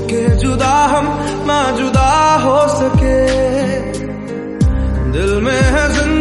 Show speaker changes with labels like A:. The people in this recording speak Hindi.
A: के जुदा हम ना जुदा हो सके। दिल में है